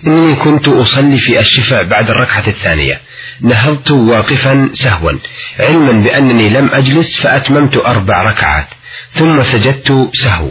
إني كنت أصلي في الشفاء بعد الركعة الثانية، نهضت واقفا سهوا علما بأنني لم أجلس فأتممت 4 ركعات ثم سجدت سهو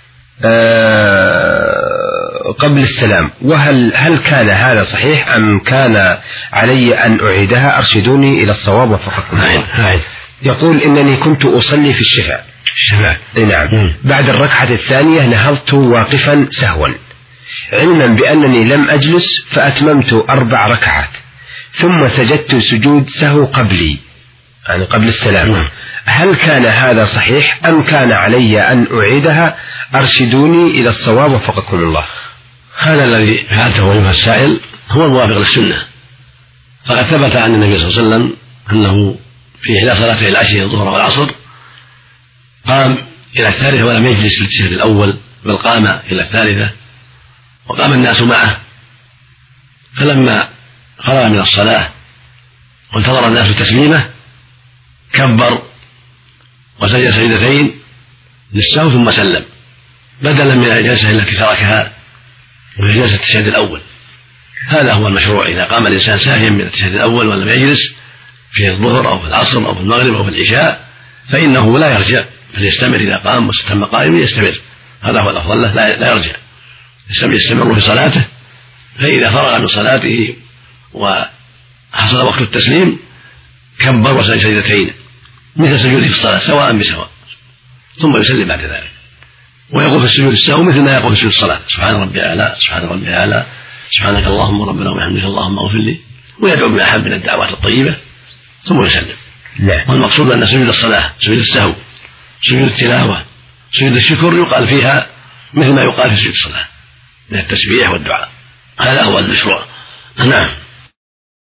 قبل السلام، هل كان هذا صحيح أم كان علي أن أعيدها؟ أرشدوني إلى الصواب وفقكم الله. يقول إنني كنت أصلي في الشفاء نعم بعد الركعة الثانية نهضت واقفا سهوا علما بأنني لم أجلس فأتممت 4 ركعات ثم سجدت سجود سهو قبلي يعني قبل السلام، هل كان هذا صحيح أم كان علي أن أعيدها؟ أرشدوني إلى الصواب وفقكم الله. هذا الذي فعلته أيها السائل هو الموافق للسنة، فقد ثبت عن النبي صلى الله عليه وسلم أنه في إحدى صلاتي العشي الظهر والعصر قام إلى الثالثة ولم يجلس للتشهد الأول بل قام إلى الثالثة وقام الناس معه، فلما خرج من الصلاة وانتظر الناس التسليمة كبر وسجد سجدتين للسهو ثم سلم بدلا من الجلسة التي تركها وهي جلسة التشهد الأول. هذا هو المشروع، إذا قام الإنسان ساهيا من التشهد الأول ولم يجلس في الظهر أو في العصر أو في المغرب أو في العشاء فإنه لا يرجع بل يستمر، إذا قام واستتم قائما يستمر، هذا هو الأفضل له، لا يرجع، يستمر في صلاته، فإذا فرغ من صلاته وحصل وقت التسليم كبر وسجد سجدتين مثل سجوده في الصلاة سواء بسواء ثم يسلم بعد ذلك، ويقول في السجود السهو مثل ما يقول في سجود الصلاة سبحان ربي الأعلى سبحان ربي الأعلى سبحانك اللهم ربنا وبحمدك اللهم اغفر لي، ويدعو بما أحب من الدعوات الطيبة ثم يسلم. والمقصود أن سجود الصلاة سجود السهو سجود التلاوة سجود الشكر يقال فيها مثل ما يقال في سجود الصلاة من التسبيح والدعاء، هذا هو المشروع. نعم.